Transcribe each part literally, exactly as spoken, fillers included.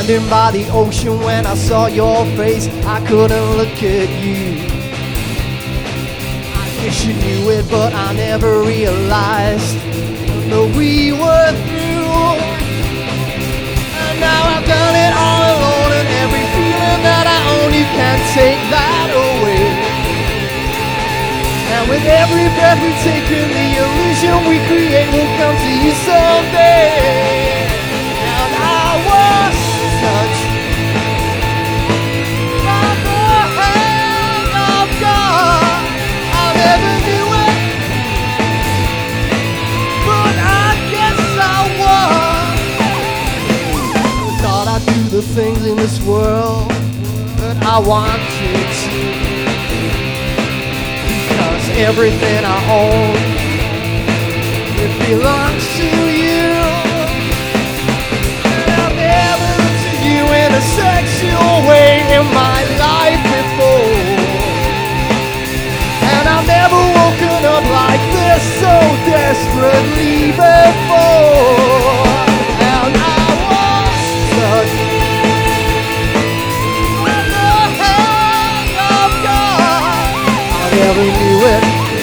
standing by the ocean when I saw your face. I couldn't look at you. I guess you knew it, but I never realized that we were through. And now I've done it all alone, and every feeling that I own, you can't take that away. And with every breath we take in, the illusion we create will come to you someday. And I was touched by the hand of God. I never knew it, but I guess I was. I thought I'd do the things in this world that I wanted to. Everything I own, it belongs to you. And I've never looked at you in a sexual way in my life before. And I've never woken up like this so desperately before. And I was touched with the hand of God. I never knew it.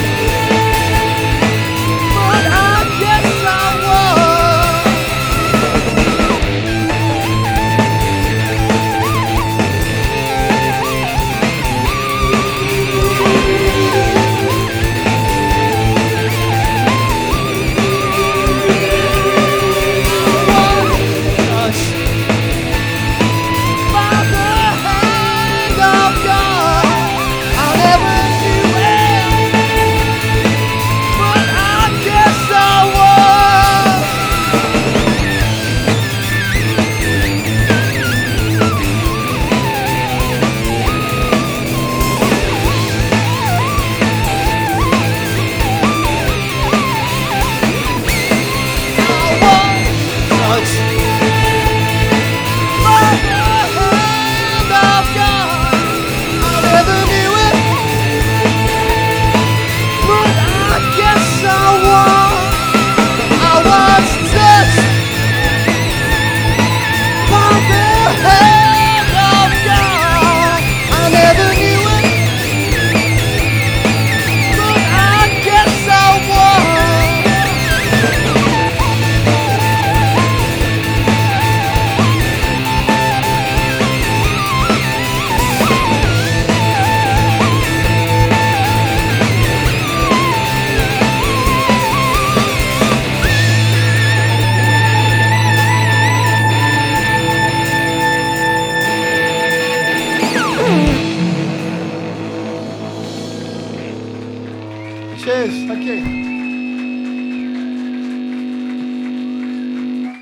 Cheers, thank you.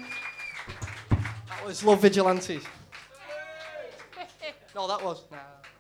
That was Love Vigilantes. No, that was. Nah.